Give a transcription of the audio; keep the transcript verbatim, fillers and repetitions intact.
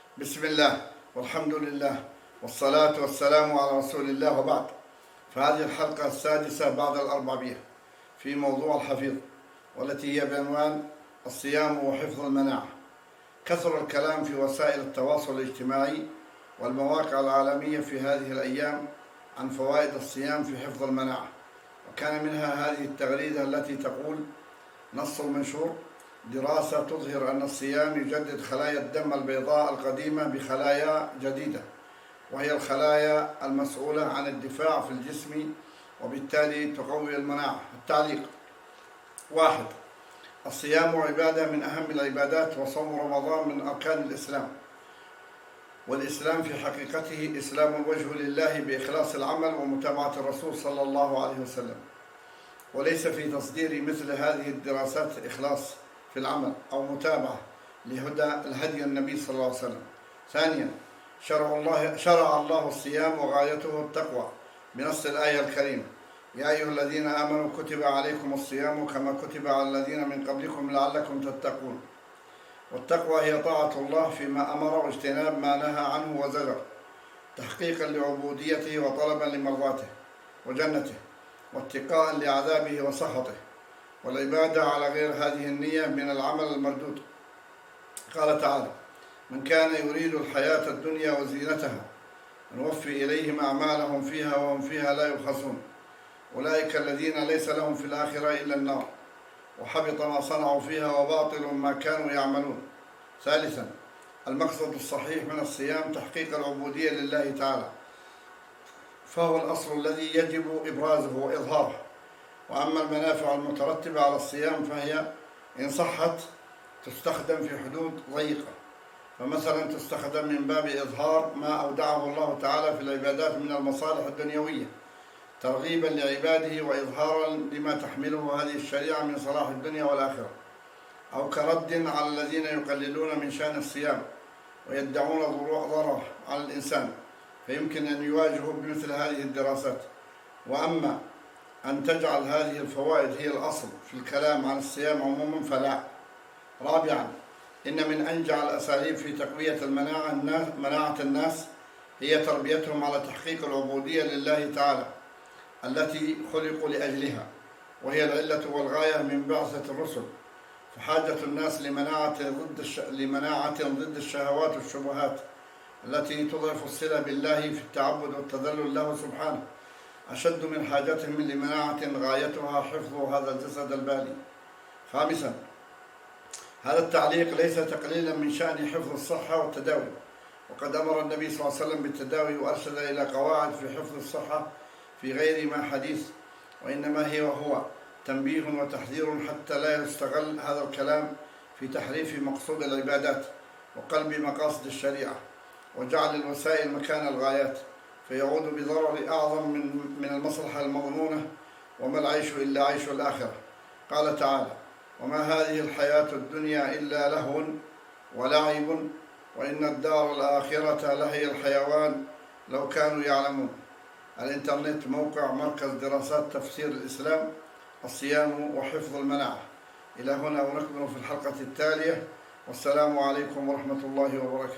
بسم الله والحمد لله والصلاة والسلام على رسول الله، وبعد. فهذه الحلقة السادسة بعد الأربعمائة في موضوع الحفيظ، والتي هي بعنوان الصيام وحفظ المناعة. كثر الكلام في وسائل التواصل الاجتماعي والمواقع العالمية في هذه الأيام عن فوائد الصيام في حفظ المناعة، وكان منها هذه التغريدة التي تقول: نص المنشور: دراسة تظهر أن الصيام يجدد خلايا الدم البيضاء القديمة بخلايا جديدة، وهي الخلايا المسؤولة عن الدفاع في الجسم، وبالتالي تقوي المناعة. التعليق: واحد. الصيام عبادة من أهم العبادات، وصوم رمضان من أركان الإسلام، والإسلام في حقيقته إسلام الوجه لله بإخلاص العمل ومتابعة الرسول صلى الله عليه وسلم، وليس في تصدير مثل هذه الدراسات إخلاص في العمل أو متابعة لهدى الهدي النبي صلى الله عليه وسلم. ثانيا، شرع الله شرع الله الصيام وغايته التقوى بنص الآية الكريمة: يا أيها الذين آمنوا كتب عليكم الصيام كما كتب على الذين من قبلكم لعلكم تتقون. والتقوى هي طاعة الله فيما أمر واجتناب ما نهى عنه وزجر، تحقيقا لعبوديته وطلبا لمرضاته وجنته، واتقاء لعذابه وسخطه، والعبادة على غير هذه النية من العمل المردود. قال تعالى: من كان يريد الحياة الدنيا وزينتها نوفي إليهم أعمالهم فيها وهم فيها لا يبخسون، أولئك الذين ليس لهم في الآخرة إلا النار، وحبط ما صنعوا فيها وباطل ما كانوا يعملون. ثالثا، المقصد الصحيح من الصيام تحقيق العبودية لله تعالى، فهو الأصل الذي يجب إبرازه وإظهاره. وأما المنافع المترتبة على الصيام فهي إن صحت تستخدم في حدود ضيقة، فمثلا تستخدم من باب إظهار ما أودعه الله تعالى في العبادات من المصالح الدنيوية، ترغيبا لعباده وإظهارا لما تحمله هذه الشريعة من صلاح الدنيا والآخرة، أو كرد على الذين يقللون من شأن الصيام ويدعون ضرره على الإنسان، فيمكن أن يواجهوا بمثل هذه الدراسات. وأما أن تجعل هذه الفوائد هي الأصل في الكلام عن الصيام عموما فلا. رابعا، إن من أنجع الأساليب في تقوية المناعة الناس مناعة الناس هي تربيتهم على تحقيق العبودية لله تعالى التي خلقوا لأجلها، وهي العلة والغاية من بعثة الرسل. فحاجة الناس لمناعة ضد الش... لمناعة ضد الشهوات والشبهات التي تضعف الصلة بالله في التعبد والتذلل له سبحانه أشد من حاجتهم لمناعة غايتها حفظ هذا الجسد البالي. خامسا، هذا التعليق ليس تقليلا من شأن حفظ الصحة والتداوي، وقد أمر النبي صلى الله عليه وسلم بالتداوي وأرشد إلى قواعد في حفظ الصحة في غير ما حديث، وإنما هي وهو تنبيه وتحذير حتى لا يستغل هذا الكلام في تحريف مقصود العبادات وقلب مقاصد الشريعة وجعل الوسائل مكان الغايات، فيعود بضرر أعظم من من المصلحة المضمونة، وما العيش إلا عيش الآخرة. قال تعالى: وما هذه الحياة الدنيا إلا لهو ولعب وإن الدار الآخرة لهي الحيوان لو كانوا يعلمون. الإنترنت موقع مركز دراسات تفسير الإسلام، الصيام وحفظ المناعة. إلى هنا ونكمل في الحلقة التالية، والسلام عليكم ورحمة الله وبركاته.